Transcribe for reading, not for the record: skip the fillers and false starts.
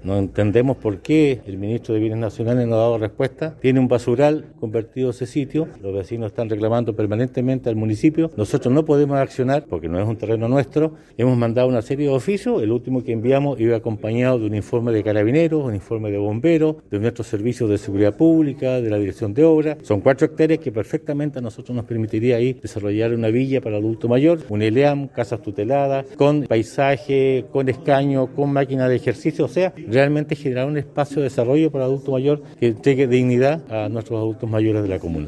No entendemos por qué el ministro de Bienes Nacionales no ha dado respuesta. Tiene un basural convertido a ese sitio, los vecinos están reclamando permanentemente al municipio. Nosotros no podemos accionar porque no es un terreno nuestro. Hemos mandado una serie de oficios, el último que enviamos iba acompañado de un informe de carabineros, un informe de bomberos, de nuestros servicios de seguridad pública, de la dirección de obras. Son 4 hectáreas que perfectamente a nosotros nos permitiría ahí desarrollar una villa para adulto mayor, un ELEAM, casas tuteladas, con paisaje, con escaño, con máquina de ejercicio, o sea, realmente generar un espacio de desarrollo para adulto mayor que entregue dignidad a nuestros adultos mayores de la comuna.